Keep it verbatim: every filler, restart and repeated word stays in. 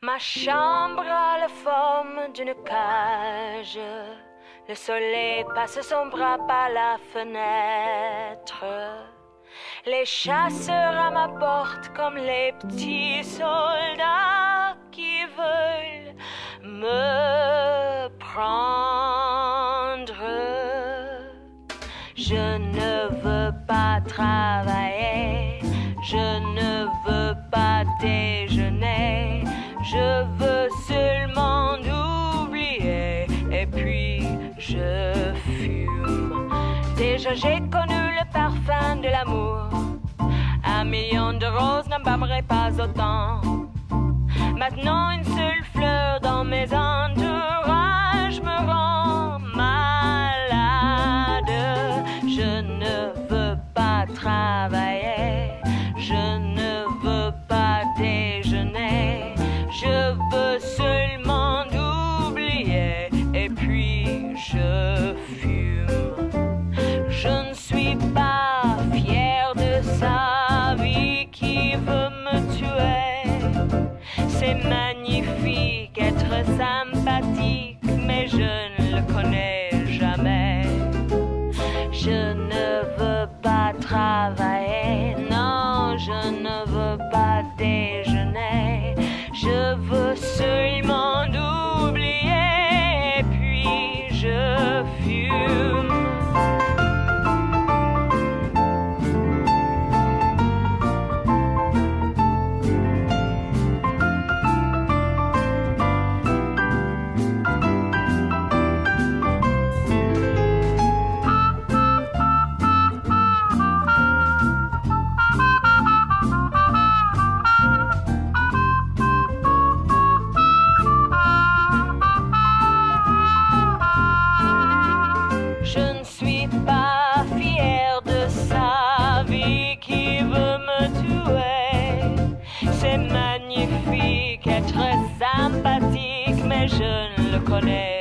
Ma chambre a la forme d'une cage. Le soleil passe son bras par la fenêtre. Les chasseurs à ma porte comme les petits soldats qui veulent me prendre. Je ne veux pas travailler, je ne veux pas déjeuner, je veux seulement oublier et puis je fume. Déjà j'ai connu le parfum de l'amour, un million de roses n'embaumerait pas autant. Maintenant une seule fleur dans mes entourages me rend malade. Je ne veux pas travailler, je ne veux pas déjeuner, je veux seulement oublier et puis je fume. Je ne suis pas fière de sa vie qui veut me tuer. C'est magnifique être sympathique, mais je ne le connais jamais. Je ne veux pas travailler, non, je ne veux pas déjeuner. Je veux seulement oublier, et puis je fume. C'est magnifique être sympathique, mais je ne le connais